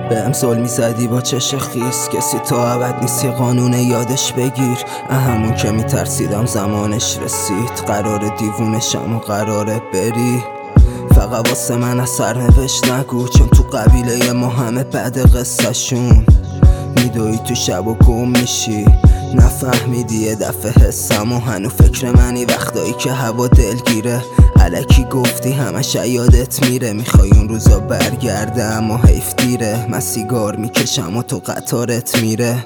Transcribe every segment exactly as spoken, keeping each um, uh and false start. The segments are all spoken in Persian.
بهم ظلمی زدی با چش خیس، کسی تا ابد نیست یه قانونه یادش بگیر. همون که میترسیدم زمانش رسید، قرار دیوونشم و قراره بری. فقط واسه من از سرنوشت نگو، چون تو قبیله ما همه بعد قصه شون میدوی تو شب و گم میشی. نفهمیدی یه دفعه حسم و هنو فکر منی وقتایی که هوا دلگیره. الکی گفتی همش یادت میره، میخوای اون روزا برگرده اما حیف دیره. من سیگار میکشم و تو قطارت میره.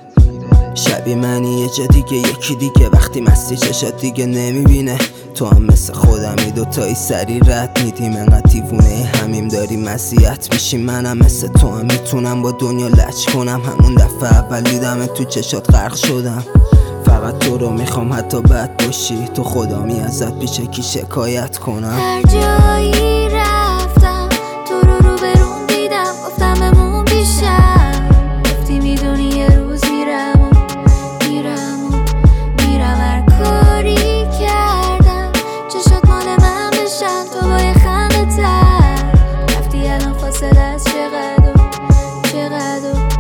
شبی منی یه جا دیگه یکی دیگه، وقتی مستی چشات دیگه نمیبینه. تو هم مثل خودمی دوتایی سری رد میدیم، انقدر دیوونه همیم داریم مزیت میشیم. منم مثل تو هم میتونم با دنیا لچ کنم، همون دفعه اول دیدم تو چشات غرق شدم. فقط تو رو میخوام حتی بد باشی، تو خدا می ازت پیش کی شکایت کنم. هر جایی رفتم تو رو رو برون دیدم، گفتم بمون پیشم. گفتی میدونی یه روز میرم و میرم و میرم. هر کاری کردم چشات مال من بشن، تو با یه خنده تر رفتی. الان فاصله از چقدر و چقدر و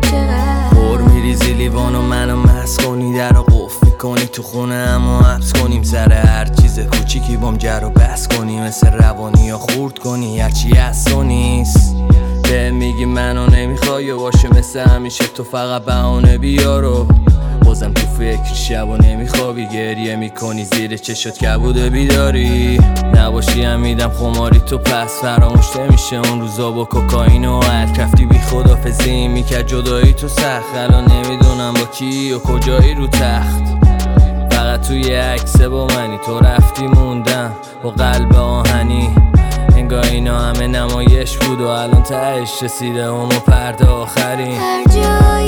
چقدر پر میریزی لیوان و منو مست کنی، در رو قفل میکنی تو خونه اما حبس کنیم. سر هر چیز کوچیکی بام جر و بس کنی، مثل روانی یا خورد کنی هرچی از تو نیست. به میگی منو نمیخوای باشه مثل همیشه، تو فقط بهانه بیارو. بازم تو فکر شب و نمیخوابی، گریه میکنی زیر چشات کبوده بیداری. نباشی هم میدم خماری تو پس فراموش نمیشه اون روزا با کوکائین و هر کفتی بی خدافزی میکرد جدایی تو سخت. الان نمیدونم با کی و کجایی رو تخت، فقط توی عکسه با منی. تو رفتی موندم با قلب آهنی، انگار اینا همه نمایش بود و الان تهش رسیده اون پرده آخرین. هر جایی